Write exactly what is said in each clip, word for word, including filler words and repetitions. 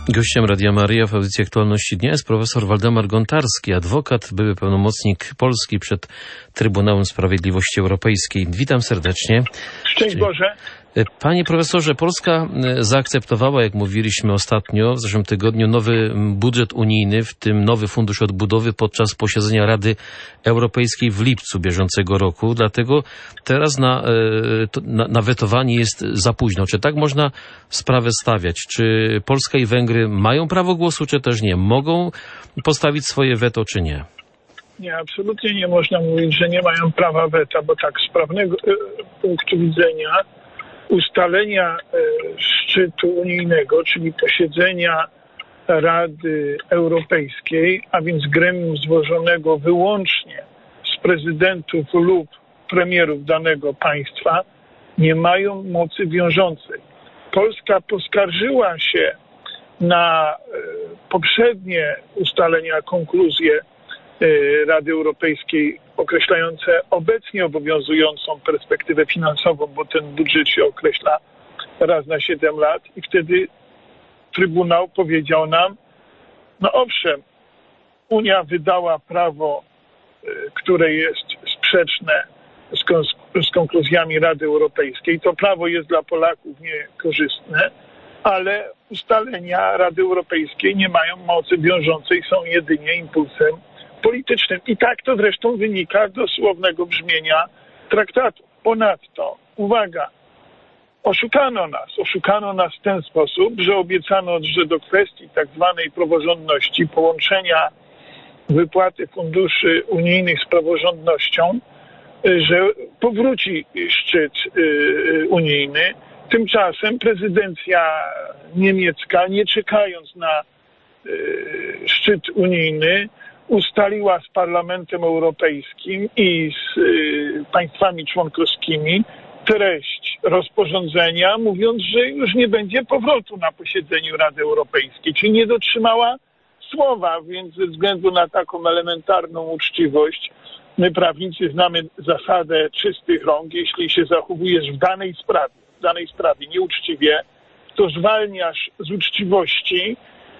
Gościem Radia Maryja w audycji Aktualności Dnia jest profesor Waldemar Gontarski, adwokat, były pełnomocnik Polski przed Trybunałem Sprawiedliwości Europejskiej. Witam serdecznie. Szczęść Boże. Panie profesorze, Polska zaakceptowała, jak mówiliśmy ostatnio, w zeszłym tygodniu, nowy budżet unijny, w tym nowy fundusz odbudowy podczas posiedzenia Rady Europejskiej w lipcu bieżącego roku. Dlatego teraz na, na, na wetowanie jest za późno. Czy tak można sprawę stawiać? Czy Polska i Węgry mają prawo głosu, czy też nie? Mogą postawić swoje weto, czy nie? Nie, absolutnie nie można mówić, że nie mają prawa weta, bo tak z prawnego punktu widzenia ustalenia szczytu unijnego, czyli posiedzenia Rady Europejskiej, a więc gremium złożonego wyłącznie z prezydentów lub premierów danego państwa, nie mają mocy wiążącej. Polska poskarżyła się na poprzednie ustalenia, konkluzje Rady Europejskiej określające obecnie obowiązującą perspektywę finansową, bo ten budżet się określa raz na siedem lat i wtedy Trybunał powiedział nam, no owszem, Unia wydała prawo, które jest sprzeczne z, kon- z konkluzjami Rady Europejskiej. To prawo jest dla Polaków niekorzystne, ale ustalenia Rady Europejskiej nie mają mocy wiążącej, są jedynie impulsem politycznym. I tak to zresztą wynika z dosłownego brzmienia traktatu. Ponadto, uwaga, oszukano nas. Oszukano nas w ten sposób, że obiecano, że do kwestii tak zwanej praworządności, połączenia wypłaty funduszy unijnych z praworządnością, że powróci szczyt unijny. Tymczasem prezydencja niemiecka, nie czekając na szczyt unijny, ustaliła z Parlamentem Europejskim i z y, państwami członkowskimi treść rozporządzenia, mówiąc, że już nie będzie powrotu na posiedzeniu Rady Europejskiej, czyli nie dotrzymała słowa, więc ze względu na taką elementarną uczciwość, my prawnicy znamy zasadę czystych rąk. Jeśli się zachowujesz w danej sprawie, w danej sprawie nieuczciwie, to zwalniasz z uczciwości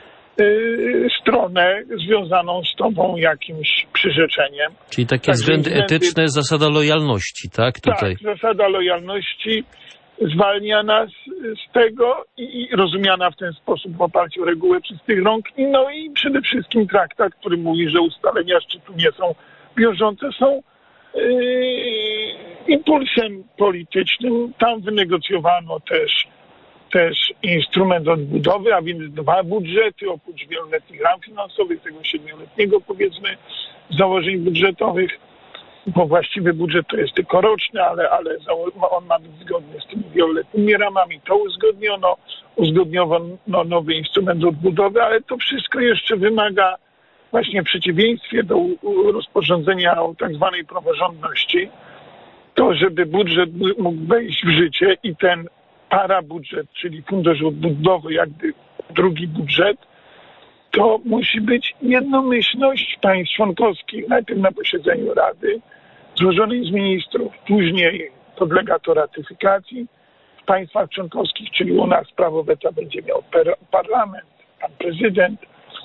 stronę związaną z tobą jakimś przyrzeczeniem. Czyli takie względy etyczne, zasada lojalności, tak? Tutaj. Tak, zasada lojalności zwalnia nas z tego i, i rozumiana w ten sposób w oparciu o regułę czystych rąk. No i przede wszystkim traktat, który mówi, że ustalenia szczytu nie są wiążące, są yy, impulsem politycznym. Tam wynegocjowano też też instrument odbudowy, a więc dwa budżety, oprócz wieloletnich ram finansowych, tego siedmioletniego, powiedzmy, założeń budżetowych, bo właściwy budżet to jest tylko roczny, ale, ale on ma być zgodny z tymi wieloletnimi ramami. To uzgodniono, uzgodniono nowy instrument odbudowy, ale to wszystko jeszcze wymaga właśnie w przeciwieństwie do rozporządzenia o tak zwanej praworządności, to żeby budżet mógł wejść w życie i ten parabudżet, czyli fundusz odbudowy, jakby drugi budżet, to musi być jednomyślność państw członkowskich, najpierw na posiedzeniu Rady, złożonej z ministrów, później podlega to ratyfikacji w państwach członkowskich, czyli u nas prawo weta będzie miał parlament, pan prezydent.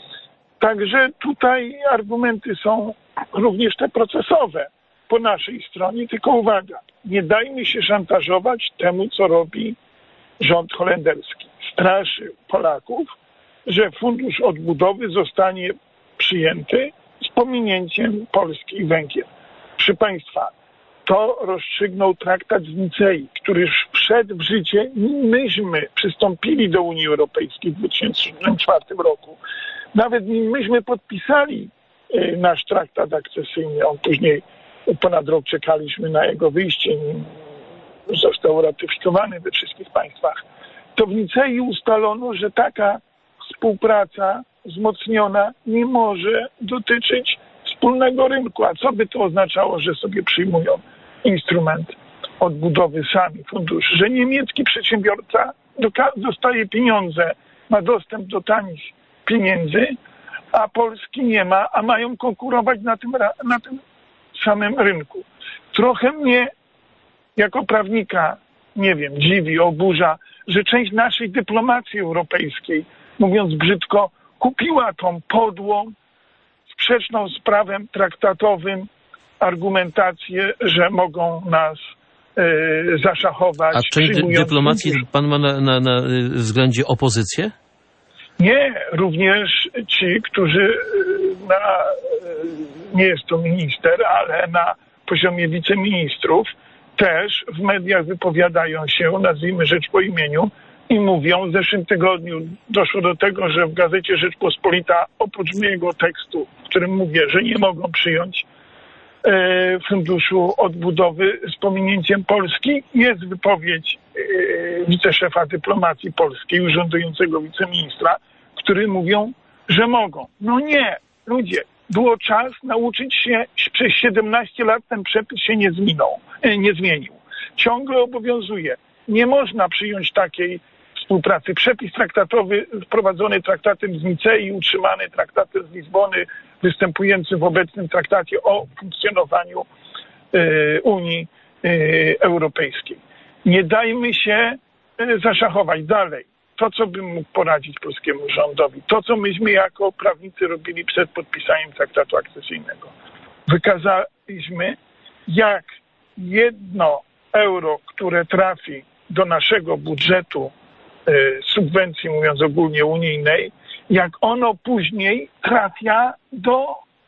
Także tutaj argumenty są również te procesowe po naszej stronie, tylko uwaga, nie dajmy się szantażować temu, co robi rząd holenderski. Straszy Polaków, że fundusz odbudowy zostanie przyjęty z pominięciem Polski i Węgier. Proszę Państwa, to rozstrzygnął traktat z Nicei, który już wszedł w życie, myśmy przystąpili do Unii Europejskiej w dwa tysiące czwartym roku. Nawet myśmy podpisali nasz traktat akcesyjny, on później ponad rok czekaliśmy na jego wyjście, został ratyfikowany we wszystkich państwach. To w Nicei ustalono, że taka współpraca wzmocniona nie może dotyczyć wspólnego rynku. A co by to oznaczało, że sobie przyjmują instrument odbudowy sami funduszy? Że niemiecki przedsiębiorca dostaje pieniądze, ma dostęp do tanich pieniędzy, a Polski nie ma, a mają konkurować na tym, na tym samym rynku. Trochę mnie jako prawnika, nie wiem, dziwi, oburza, że część naszej dyplomacji europejskiej mówiąc brzydko, kupiła tą podłą, sprzeczną z prawem traktatowym argumentację, że mogą nas e, zaszachować. A część dyplomacji fundusz. Pan ma na, na, na względzie opozycję? Nie, również ci, którzy na, nie jest to minister, ale na poziomie wiceministrów też w mediach wypowiadają się, nazwijmy rzecz po imieniu, i mówią, w zeszłym tygodniu doszło do tego, że w gazecie Rzeczpospolita, oprócz mojego tekstu, w którym mówię, że nie mogą przyjąć e, Funduszu Odbudowy z pominięciem Polski, jest wypowiedź e, wiceszefa dyplomacji polskiej, urzędującego wiceministra, który mówią, że mogą. No nie, ludzie, było czas nauczyć się, przez siedemnaście lat ten przepis się nie zmienił, nie zmienił. Ciągle obowiązuje. Nie można przyjąć takiej współpracy. Przepis traktatowy wprowadzony traktatem z Nicei, utrzymany traktatem z Lizbony, występujący w obecnym traktacie o funkcjonowaniu y, Unii y, Europejskiej. Nie dajmy się y, zaszachować dalej. To, co bym mógł poradzić polskiemu rządowi, to, co myśmy jako prawnicy robili przed podpisaniem traktatu akcesyjnego. Wykazaliśmy, jak jedno euro, które trafi do naszego budżetu y, subwencji, mówiąc ogólnie unijnej, jak ono później trafia do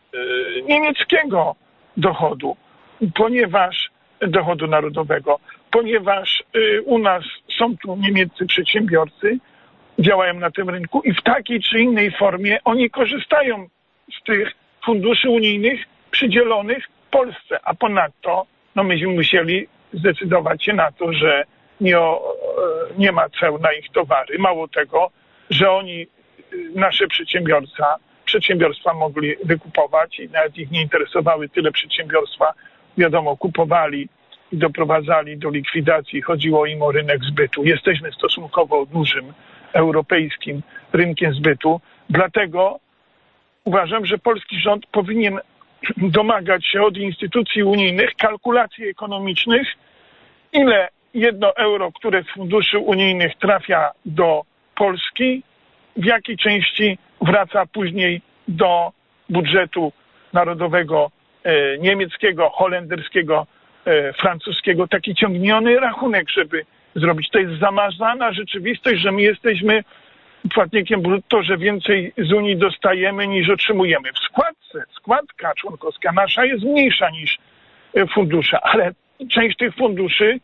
y, niemieckiego dochodu, ponieważ dochodu narodowego, ponieważ y, u nas są tu niemieccy przedsiębiorcy, działają na tym rynku i w takiej czy innej formie oni korzystają z tych funduszy unijnych przydzielonych Polsce, a ponadto no myśmy musieli zdecydować się na to, że nie, o, nie ma ceł na ich towary. Mało tego, że oni, nasze przedsiębiorca, przedsiębiorstwa mogli wykupować i nawet ich nie interesowały tyle przedsiębiorstwa, wiadomo, kupowali i doprowadzali do likwidacji. Chodziło im o rynek zbytu. Jesteśmy stosunkowo dużym europejskim rynkiem zbytu. Dlatego uważam, że polski rząd powinien domagać się od instytucji unijnych kalkulacji ekonomicznych, ile jedno euro, które z funduszy unijnych trafia do Polski, w jakiej części wraca później do budżetu narodowego e, niemieckiego, holenderskiego, e, francuskiego. Taki ciągniony rachunek, żeby zrobić. To jest zamazana rzeczywistość, że my jesteśmy płatnikiem brutto, że więcej z Unii dostajemy niż otrzymujemy. W składce, składka członkowska nasza jest mniejsza niż fundusze, ale część tych funduszy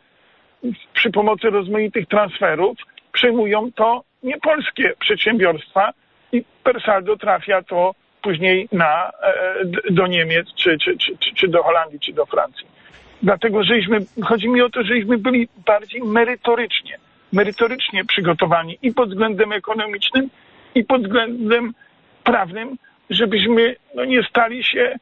przy pomocy rozmaitych transferów przejmują to nie polskie przedsiębiorstwa i per saldo trafia to później na, do Niemiec, czy, czy, czy, czy do Holandii, czy do Francji. Dlatego, żeśmy, chodzi mi o to, żeśmy byli bardziej merytorycznie, merytorycznie przygotowani i pod względem ekonomicznym, i pod względem prawnym, żebyśmy no, nie stali się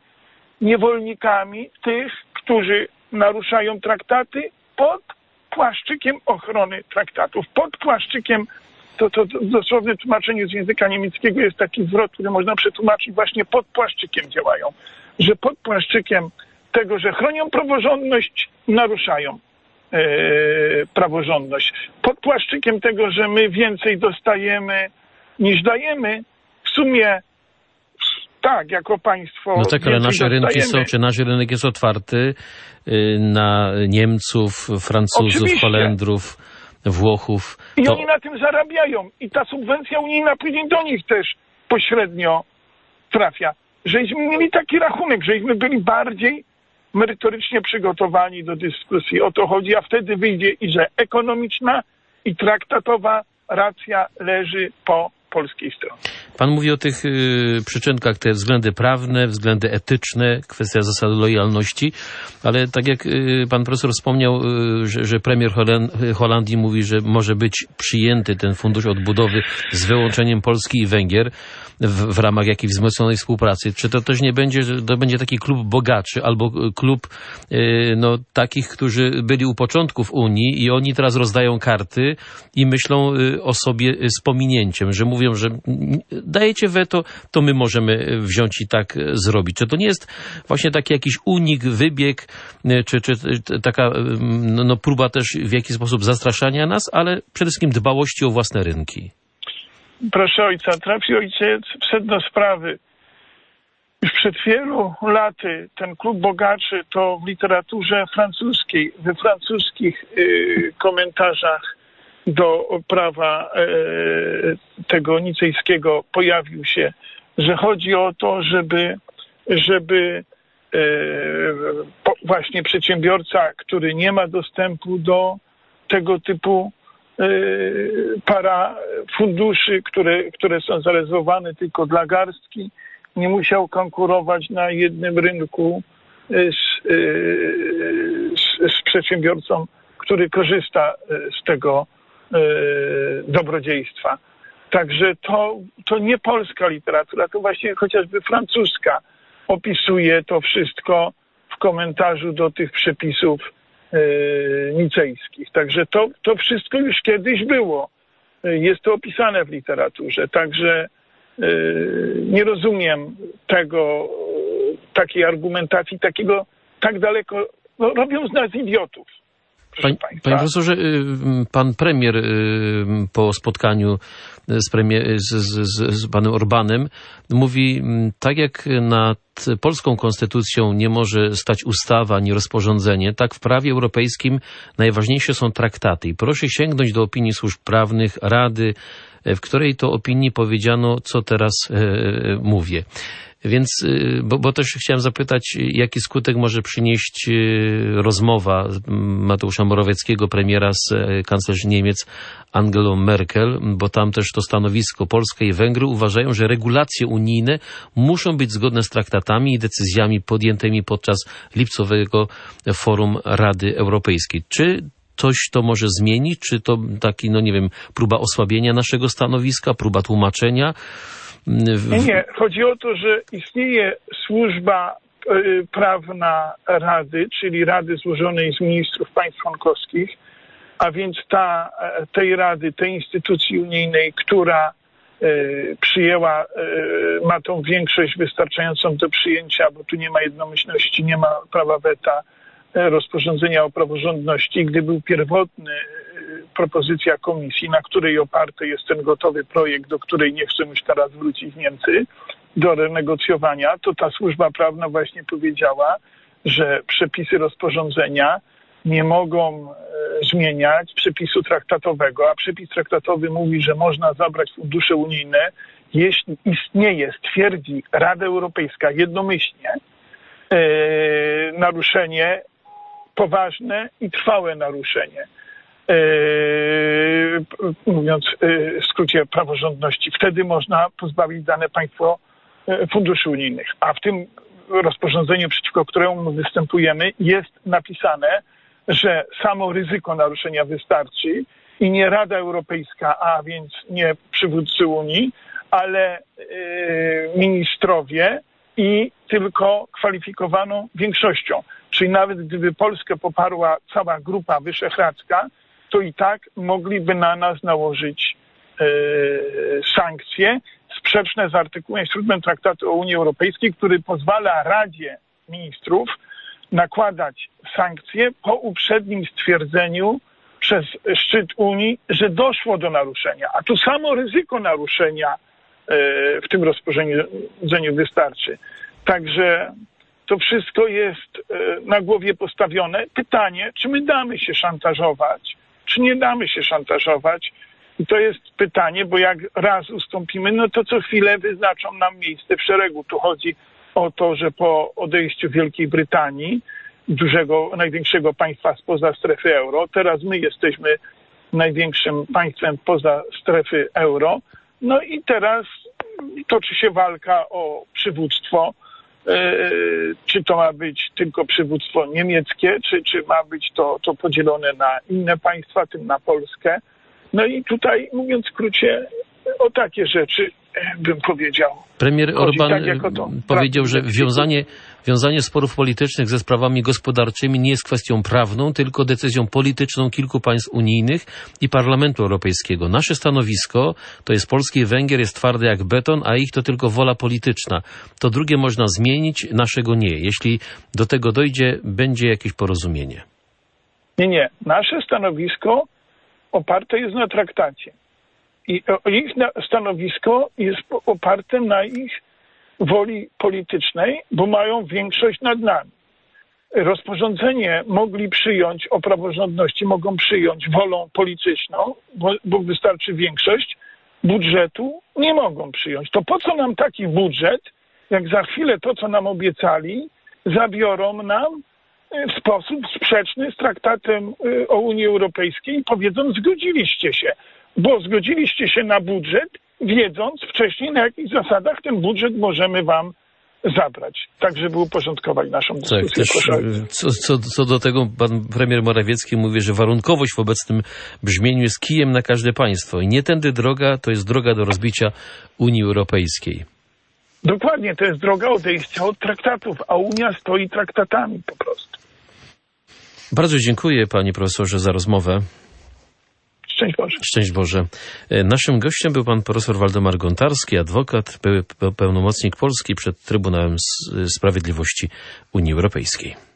niewolnikami tych, którzy naruszają traktaty pod płaszczykiem ochrony traktatów, pod płaszczykiem, to, to, to dosłowne tłumaczenie z języka niemieckiego jest taki zwrot, który można przetłumaczyć właśnie pod płaszczykiem działają, że pod płaszczykiem tego, że chronią praworządność, naruszają e, praworządność. Pod płaszczykiem tego, że my więcej dostajemy niż dajemy, w sumie tak, jako państwo... No tak, ale nasze dostajemy. rynki są, czy nasz rynek jest otwarty na Niemców, Francuzów, Oczywiście. Holendrów, Włochów. I to... oni na tym zarabiają. I ta subwencja unijna później do nich też pośrednio trafia. Żeśmy mieli taki rachunek, żeśmy byli bardziej merytorycznie przygotowani do dyskusji. O to chodzi, a wtedy wyjdzie i że ekonomiczna i traktatowa racja leży po polskiej stronie. Pan mówi o tych y, przyczynkach, te względy prawne, względy etyczne, kwestia zasady lojalności, ale tak jak y, pan profesor wspomniał, y, że, że premier Holen, Holandii mówi, że może być przyjęty ten fundusz odbudowy z wyłączeniem Polski i Węgier w, w ramach jakiejś wzmocnionej współpracy. Czy to też nie będzie, że to będzie taki klub bogaczy albo klub y, no, takich, którzy byli u początków Unii i oni teraz rozdają karty i myślą y, o sobie z pominięciem, że mówią, że dajecie weto, to my możemy wziąć i tak zrobić. Czy to nie jest właśnie taki jakiś unik, wybieg, czy, czy taka no, no, próba też w jakiś sposób zastraszania nas, ale przede wszystkim dbałości o własne rynki? proszę ojca, trafi ojciec w sedno sprawy. Już przed wielu laty ten klub bogaczy to w literaturze francuskiej, we francuskich y, komentarzach do prawa y, tego nicejskiego pojawił się, że chodzi o to, żeby, żeby y, po, właśnie przedsiębiorca, który nie ma dostępu do tego typu y, parafunduszy, które, które są zarezerwowane tylko dla garstki, nie musiał konkurować na jednym rynku z, z, z przedsiębiorcą, który korzysta z tego dobrodziejstwa. Także to, to nie polska literatura, to właśnie chociażby francuska opisuje to wszystko w komentarzu do tych przepisów nicejskich. Także to, to wszystko już kiedyś było. Jest to opisane w literaturze. Także nie rozumiem tego, takiej argumentacji, takiego tak daleko, no, robią z nas idiotów. Panie, panie profesorze, pan premier po spotkaniu z, premier, z, z, z panem Orbanem mówi, tak jak nad polską konstytucją nie może stać ustawa ani rozporządzenie, tak w prawie europejskim najważniejsze są traktaty. I proszę sięgnąć do opinii służb prawnych, Rady, w której to opinii powiedziano, co teraz e, mówię. Więc, bo, bo też chciałem zapytać, jaki skutek może przynieść rozmowa Mateusza Morawieckiego, premiera, z kanclerz Niemiec Angelą Merkel, bo tam też to stanowisko Polska i Węgry uważają, że regulacje unijne muszą być zgodne z traktatami i decyzjami podjętymi podczas lipcowego forum Rady Europejskiej. Czy coś to może zmienić? Czy to taki, no nie wiem, próba osłabienia naszego stanowiska, próba tłumaczenia? W... Nie, nie. Chodzi o to, że istnieje służba y, prawna Rady, czyli Rady złożonej z ministrów państw członkowskich, a więc ta, tej Rady, tej instytucji unijnej, która y, przyjęła, y, ma tą większość wystarczającą do przyjęcia, bo tu nie ma jednomyślności, nie ma prawa weta, rozporządzenia o praworządności. Gdy był pierwotny propozycja komisji, na której oparty jest ten gotowy projekt, do której nie chcą już teraz wrócić Niemcy, do renegocjowania, to ta służba prawna właśnie powiedziała, że przepisy rozporządzenia nie mogą e, zmieniać przepisu traktatowego, a przepis traktatowy mówi, że można zabrać fundusze unijne, jeśli istnieje, stwierdzi Rada Europejska jednomyślnie, e, naruszenie, poważne i trwałe naruszenie. Yy, mówiąc yy, w skrócie praworządności, wtedy można pozbawić dane państwo yy, funduszy unijnych. A w tym rozporządzeniu, przeciwko któremu występujemy, jest napisane, że samo ryzyko naruszenia wystarczy i nie Rada Europejska, a więc nie przywódcy Unii, ale yy, ministrowie i tylko kwalifikowaną większością. Czyli nawet gdyby Polskę poparła cała grupa wyszehradzka, to i tak mogliby na nas nałożyć e, sankcje sprzeczne z artykułem siódmym Traktatu o Unii Europejskiej, który pozwala Radzie Ministrów nakładać sankcje po uprzednim stwierdzeniu przez szczyt Unii, że doszło do naruszenia. A tu samo ryzyko naruszenia e, w tym rozporządzeniu wystarczy. Także to wszystko jest e, na głowie postawione. Pytanie, czy my damy się szantażować, czy nie damy się szantażować? I to jest pytanie, bo jak raz ustąpimy, no to co chwilę wyznaczą nam miejsce w szeregu. Tu chodzi o to, że po odejściu Wielkiej Brytanii, dużego, największego państwa spoza strefy euro, teraz my jesteśmy największym państwem poza strefy euro, no i teraz toczy się walka o przywództwo. Czy to ma być tylko przywództwo niemieckie, czy, czy ma być to, to podzielone na inne państwa, tym na Polskę. No i tutaj, mówiąc w skrócie, o takie rzeczy bym powiedział. Premier Orban tak powiedział, że wiązanie, wiązanie sporów politycznych ze sprawami gospodarczymi nie jest kwestią prawną, tylko decyzją polityczną kilku państw unijnych i Parlamentu Europejskiego. Nasze stanowisko, to jest Polski i Węgier, jest twarde jak beton, a ich to tylko wola polityczna. To drugie można zmienić, naszego nie. Jeśli do tego dojdzie, będzie jakieś porozumienie. Nie, nie. Nasze stanowisko oparte jest na traktacie. I ich stanowisko jest oparte na ich woli politycznej, bo mają większość nad nami. Rozporządzenie mogli przyjąć o praworządności, mogą przyjąć wolą polityczną, bo, bo wystarczy większość, budżetu nie mogą przyjąć. To po co nam taki budżet, jak za chwilę to, co nam obiecali, zabiorą nam w sposób sprzeczny z traktatem o Unii Europejskiej i powiedzą, zgodziliście się, bo zgodziliście się na budżet, wiedząc wcześniej, na jakich zasadach ten budżet możemy wam zabrać, tak żeby uporządkować naszą dyskusję. Tak, też, co, co, co do tego pan premier Morawiecki mówi, że warunkowość w obecnym brzmieniu jest kijem na każde państwo i nie tędy droga, to jest droga do rozbicia Unii Europejskiej. Dokładnie, to jest droga odejścia od traktatów, a Unia stoi traktatami po prostu. Bardzo dziękuję panie profesorze za rozmowę. Szczęść Boże. Szczęść Boże. Naszym gościem był pan profesor Waldemar Gontarski, adwokat, pełnomocnik Polski przed Trybunałem Sprawiedliwości Unii Europejskiej.